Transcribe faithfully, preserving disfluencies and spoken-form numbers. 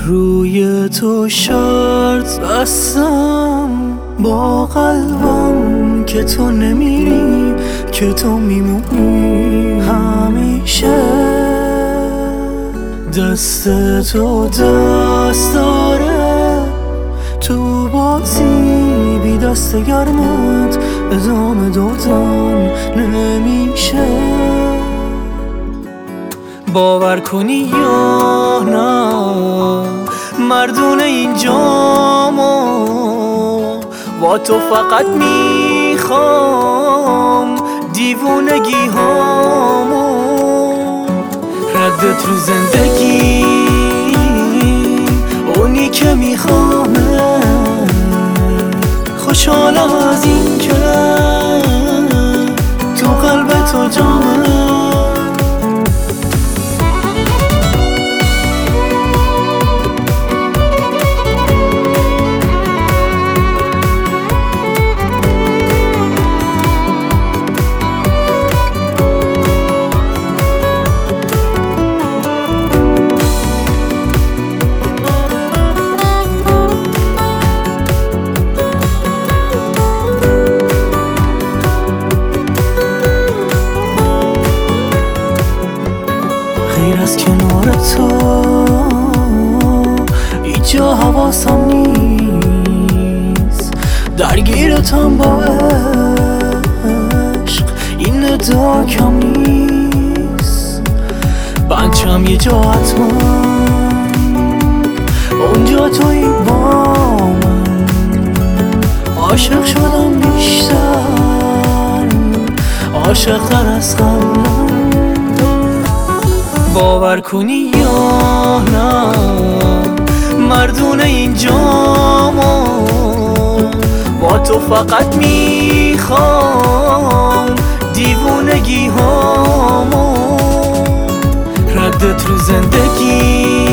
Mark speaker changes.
Speaker 1: روی تو شرط بستم با قلبم که تو نمیری، که تو میمونی همیشه. دست تو دست داره تو بازی، بی دست گرمت ادامه دادن نمیشه. باور کنی یا نه مردون اینجامو، با تو فقط میخوام دیوونگی هامو. ردت رو زندگی اونی که میخوامه، خوشحالم از این که تو قلب تو جامه. غیر از کنار تو اینجا حواسم نیست، درگیرتم با عشق این ندا کم نیست. بنچم یه جا حتما اونجا توی با من، عاشق شدم بیشتر عاشق‌تر از قبلم. باور کنی یا نه مردون اینجامو، با تو فقط میخوام دیوونگی هامو. ردت رو زندگی